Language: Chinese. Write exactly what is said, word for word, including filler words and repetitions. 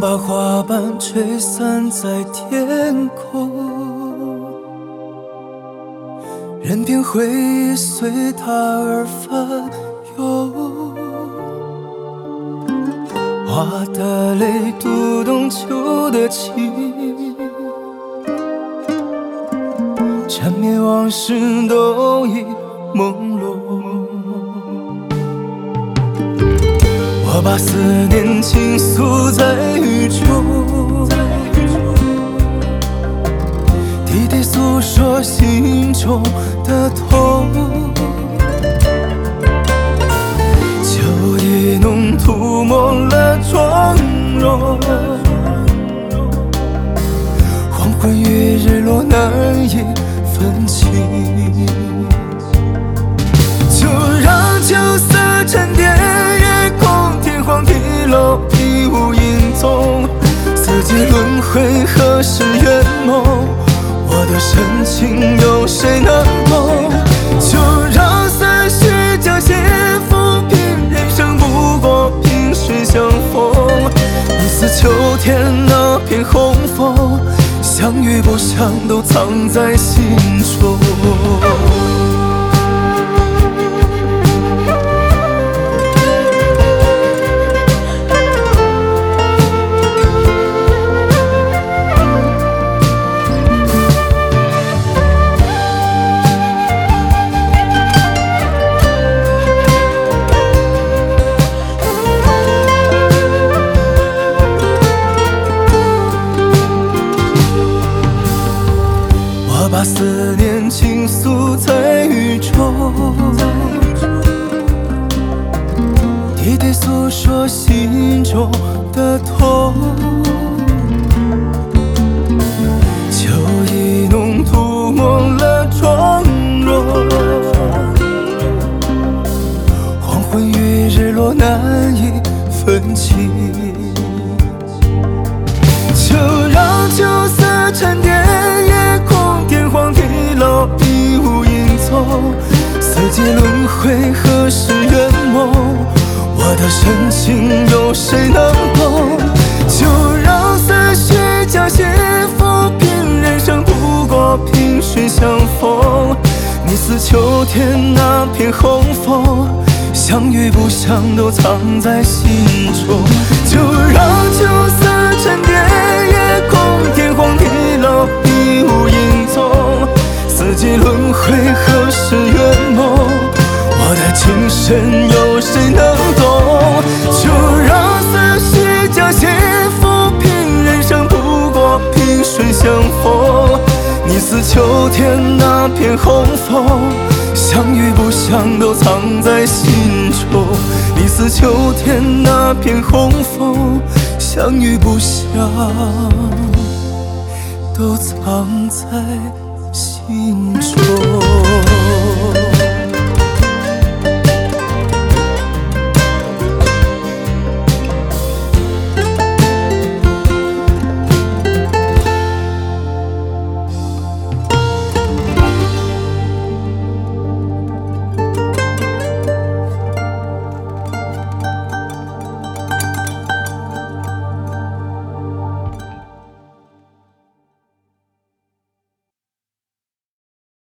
把花瓣吹散在天空，任凭回忆随它而翻涌。花的泪读懂秋的情，缠绵往事都已朦胧。我把思念倾诉在雨中，低低诉说心中的痛。秋意浓涂抹了妆容，黄昏与日落难以分清。就让秋色沉淀夜空，天荒地老已无影踪。四季轮回何时圆梦？我的深情有谁能懂？就让思绪将心抚平，人生不过萍水相逢。你似秋天那片红枫，相遇不相都藏在心中。我把思念倾诉在雨中，低低诉说心中的痛。秋意浓涂抹了妆容，黄昏与日落难以分清。就让秋色沉淀夜空，天荒地老已无影踪。四季轮回何时圆梦？我的深情有谁能懂？就让思绪将心抚平，人生不过萍水相逢。你似秋天那片红枫，相遇不相都藏在心中。就让秋色沉淀夜空，天荒地老已无影踪。四季轮回何时圆梦？我的情深有谁能懂？就让思绪将心抚平，人生不过萍水相逢。你似秋天那片红枫，相遇不相都藏在心中。你似秋天那片红枫，相遇不相都藏在心中。